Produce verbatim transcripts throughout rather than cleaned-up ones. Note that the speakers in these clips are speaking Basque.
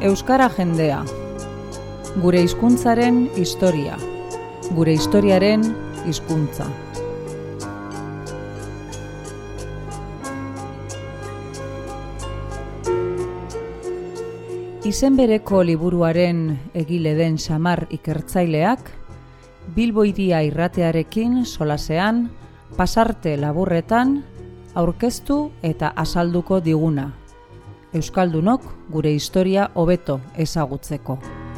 Euskara jendea. Gure hizkuntzaren historia. Gure historiaren hizkuntza. Izen bereko liburuaren egile den Samar ikertzaileak, Bilbo Hiria irratearekin solasean, pasarte laburretan, aurkeztu eta azalduko diguna. Euskaldunok gure historia hobeto ezagutzeko.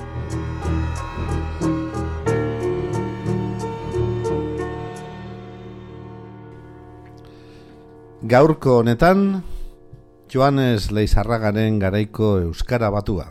Gaurko honetan, Joanes Leizarragaren garaiko euskara batua.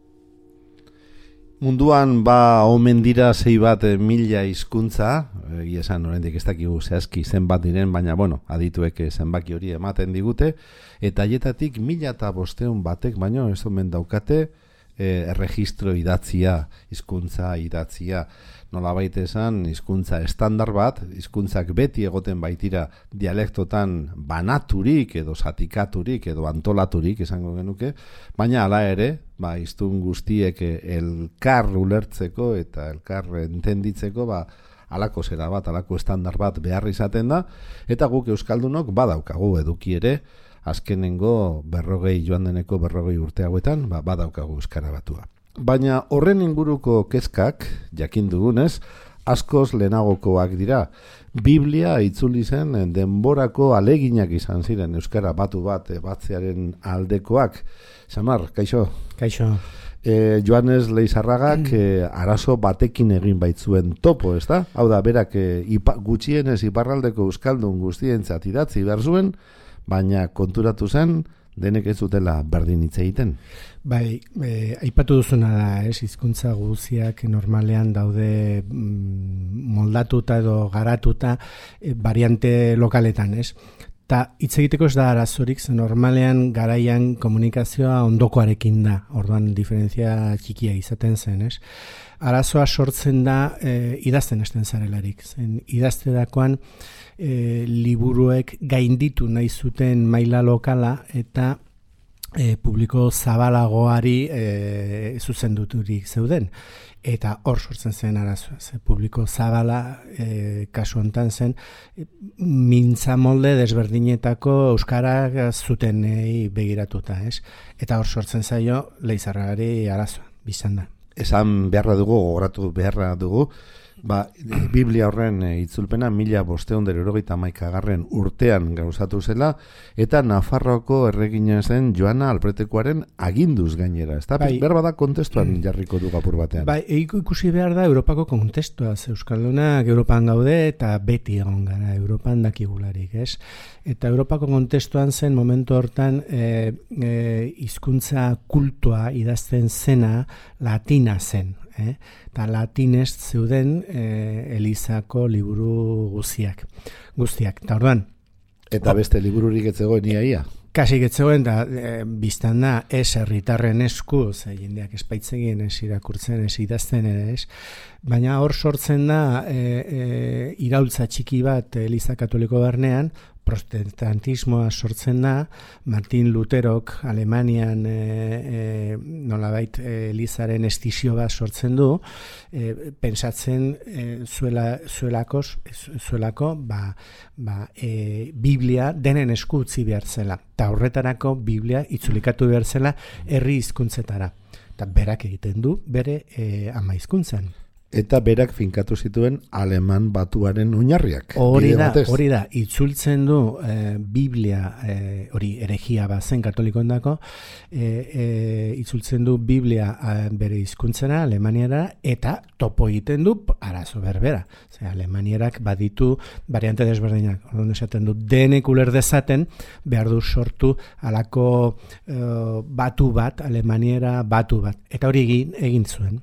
Munduan ba omen dira sei bat mila hizkuntza, egia esan oraindik ez dakigu zehazki zenbat diren, baina bueno, adituek zenbaki hori ematen digute, eta haietatik mila eta bosteun batek, baino ez omen daukate e, erregistro idatzia, hizkuntza idatzia, nolabait esan hizkuntza estandar bat, hizkuntzak beti egoten baitira dialektotan banaturik edo zatikaturik edo antolaturik esango genuke, baina hala ere, ba hiztun guztiek elkar ulertzeko eta elkar entenditzeko ba halako zera bat, halako estandar bat behar izaten da, eta guk euskaldunok badaukagu eduki ere, azkenengo berrogei joan deneko berrogei urte hauetan, ba badaukagu euskara batua. Baina horren inguruko kezkak, jakin dugunez, askoz lehenagokoak dira. Biblia itzuli zen denborako aleginak izan ziren euskara batu bat batzearen aldekoak. Samar, kaixo? Kaixo. E, Joanes Leizarragak mm. e, arazo batekin egin baitzuen topo, ez da? Hau da, berak e, ipa, gutxienez iparraldeko euskaldun guztientzat idatzi behar zuen, baina konturatu zen, denek ez zutela berdin hitz egiten. Bai, e, aipatu duzuna da, ez, hizkuntza guztiak normalean daude mm, moldatuta edo garatuta e, variante lokaletan, ez? Ta hitz egiteko ez da arazorik, normalean garaian komunikazioa ondokoarekin da, orduan diferentzia txikia izaten zen, ez? Arazoa sortzen da e, idazten hasten zarelarik, zen idazterakoan e, liburuek gainditu nahi zuten maila lokala eta e, publiko zabalagoari e, zuzenduturik zeuden. Eta hor sortzen zen arazoa, ze publiko zabala e, kasu hontan zen e, mintza molde desberdinetako euskara zutenei begiratuta, ez? Eta hor sortzen zaio Leizarragari arazoa, bizan da. Esan beharra dugu, gogoratu beharra dugu, ba, Biblia horren e, itzulpena mila bosteun derogeita hamaikagarren urtean gauzatu zela, eta Nafarroako erregina zen Joana Alpretekoaren aginduz gainera. Ez da, bai, behar bada kontestuan jarriko du apur batean. Bai, ikusi behar da Europako kontestua, Euskaldunak Europan gaude eta beti egon gara Europan dakigularik, ez? Eta Europako kontestuan zen momentu hortan e, e, hizkuntza kultua idazten zena latina zen. Eh? Eta latinez zeuden eh, Elizako liburu guztiak. Guztiak. Eta orduan. Eta beste libururik ez zegoen iaia? Kasik ez zegoen, da e, biztan da ez herritarren esku, ze jendeak espaitzegien ez irakurtzen, ez idazten ere ez. Baina hor sortzen da e, e, iraultza txiki bat Eliza Katoliko barnean, protestantismoa sortzen da, Martin Luterok Alemanian e, e, nolabait Elizaren estizio bat sortzen du, e, pensatzen e, zuela, zuelakos, zuelako ba, ba, e, Biblia denen esku utzi behar zela. Eta horretarako Biblia itzulikatu behar zela herri hizkuntzetara. Eta berak egiten du bere e, ama hizkuntzan. Eta berak finkatu zituen aleman batuaren oinarriak. Hori da, hori da, itzultzen du e, Biblia, e, hori eregia bazen katolikoendako, e, e, itzultzen du Biblia a, bere hizkuntzena Alemaniara, eta topo egiten du arazo berbera. Zer, Alemanierak baditu variante desberdinak. Orduan esaten du, denek uler dezaten, behar du sortu alako e, batu bat, Alemaniera batu bat. Eta hori egin, egin zuen.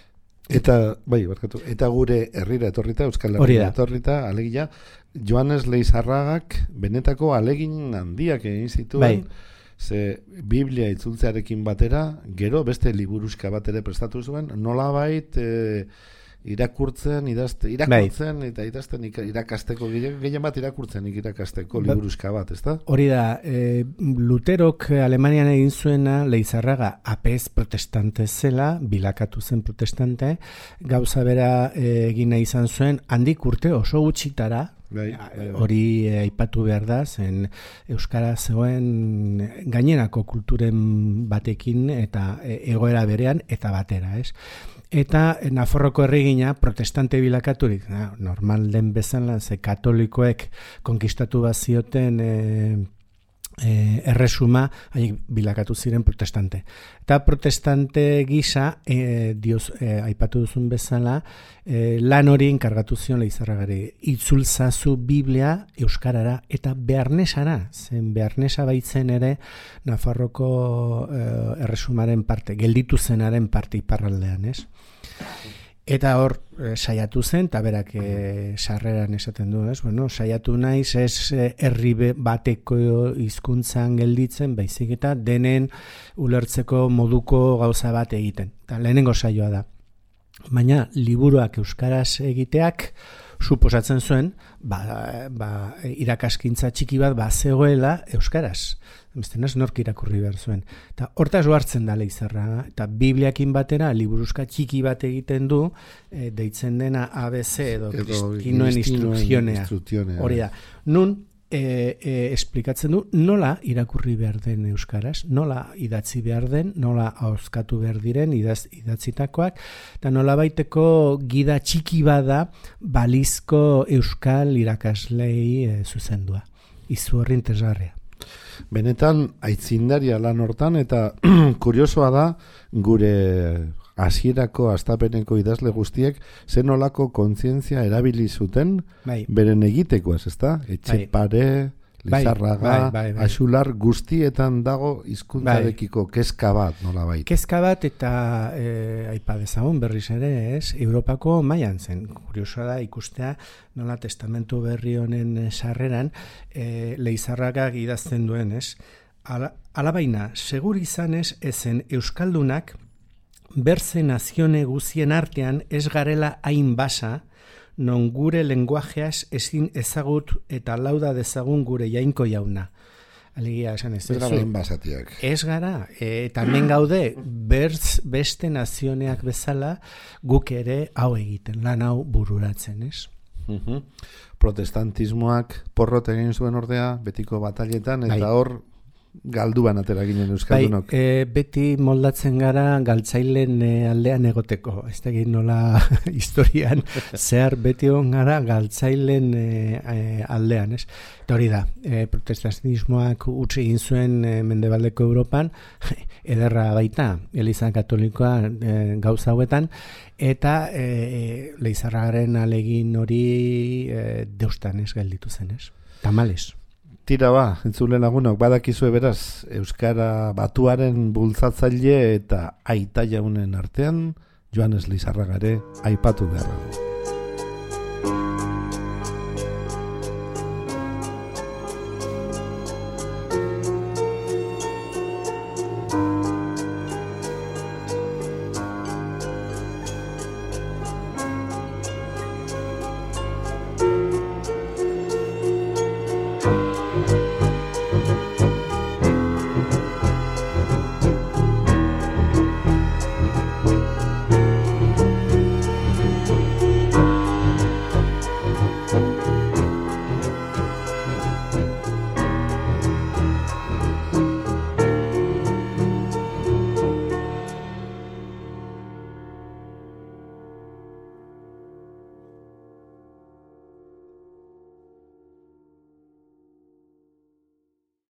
Eta, bai, barkatu, eta gure herrira etorrita, Euskal Herrira etorrita, alegia, Joanes Leizarragak benetako alegin handiak egin zituen, bai. Ze Biblia itzultzearekin batera, gero beste liburuska bat ere prestatu zuen, nolabait e, irakurtzen, idazte, irakurtzen bai. Eta idazten irakasteko, gehien bat irakurtzen irakasteko liburuska bat, ezta? Hori da, e, Luterok Alemanian egin zuena, Leizarraga apez protestante zela, bilakatu zen protestante, gauza bera e, egina izan zuen, handik urte oso gutxitara, bai, bai, bai. Hori aipatu behar da, zen euskara zegoen gainerako kulturen batekin eta egoera berean eta batera, ez? Eta Nafarroko erregina protestante bilakaturik, na, normal den bezala, ze katolikoek konkistatu bazioten e, e, erresuma, haiek bilakatu ziren protestante. Eta protestante gisa, e, dioz, e, aipatu duzun bezala, e, lan hori enkargatu zion Leizarragari. Itzulzazu Biblia euskarara eta bearnesara, zen bearnesa baitzen ere Nafarroko e, erresumaren parte, gelditu zenaren parte iparraldean, ez? Eta hor e, saiatu zen, eta berak e, sarreran esaten du, ez? Bueno, saiatu naiz ez herri bateko hizkuntzan gelditzen, baizik eta denen ulertzeko moduko gauza bat egiten. Eta lehenengo saioa da. Baina liburuak euskaraz egiteak suposatzen zuen, ba, ba, irakaskintza txiki bat ba zegoela euskaraz. Bestenas nork irakurri behar zuen. Eta hortaz hartzen da Leizarraga, eta Bibliakin batera liburuzka txiki bat egiten du, e, deitzen dena A B C edo Kristinoen instrukzionea. Hori da. Nun, e, e, esplikatzen du nola irakurri behar den euskaraz, nola idatzi behar den, nola ahozkatu behar diren idaz, idatzitakoak, eta nola baiteko gida txiki bada balizko euskal irakaslei e, zuzendua. Izu horri interesgarria. Benetan aitzindaria lan hortan eta kuriosoa da gure hasierako astapeneko idazle guztiek zen olako kontzientzia erabili zuten bai. Beren egitekoaz, ezta? Etxepare, bai. Leizarraga, bai, bai, bai. Axular guztietan dago hizkuntzarekiko bai. Kezka bat, nolabait. Kezka bat eta e, aipa dezagun berriz ere, ez? Europako mailan zen. Kuriosoa da ikustea nola testamentu berri honen sarreran e, Leizarragak idazten duen, ez? Ala, alabaina, segur izanez ezen euskaldunak berze nazione guzien artean ez garela hain basa, non gure lenguajeaz ezin ezagut eta lauda dezagun gure jainko jauna. Alegia esan ez. Ez gara basatiak. Ez gara, eta hemen gaude berz beste nazioneak bezala guk ere hau egiten, lan hau bururatzen, ez? Uh-huh. Protestantismoak porrot egin zuen ordea, betiko batailetan, eta hor galduan atera ginen euskaldunok. Bai, e, beti moldatzen gara galtzailen e, aldean egoteko. Ez da egin nola historian zehar beti on gara galtzailen e, e, aldean, ez? Eta hori da, e, protestantismoak utzi egin zuen e, mendebaldeko Europan, ederra baita, Eliza Katolikoa e, gauza hauetan, eta e, Leizarragaren alegin hori e, deustan ez gelditu zen, ez? Tamales. Tira ba, entzule lagunok, badakizue beraz, euskara batuaren bultzatzaile eta aita jaunen artean, Joanes Leizarraga ere aipatu behar.